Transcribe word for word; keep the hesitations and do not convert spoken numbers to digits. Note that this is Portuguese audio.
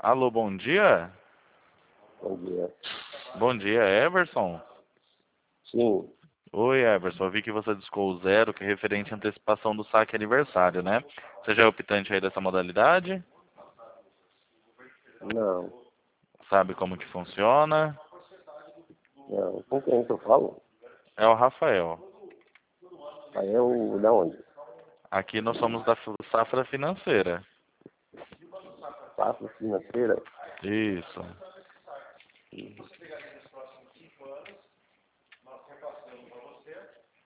Alô, bom dia? Bom dia. Bom dia, Everson? Sim, Oi, Everson. Eu vi que você discou o zero, que é referente à antecipação do saque aniversário, né? Você já é optante aí dessa modalidade? não, Sabe como que funciona? não. Com quem que eu falo? É o Rafael. Aí é o da onde? Aqui nós somos da Safra Financeira. Safra financeira? Isso.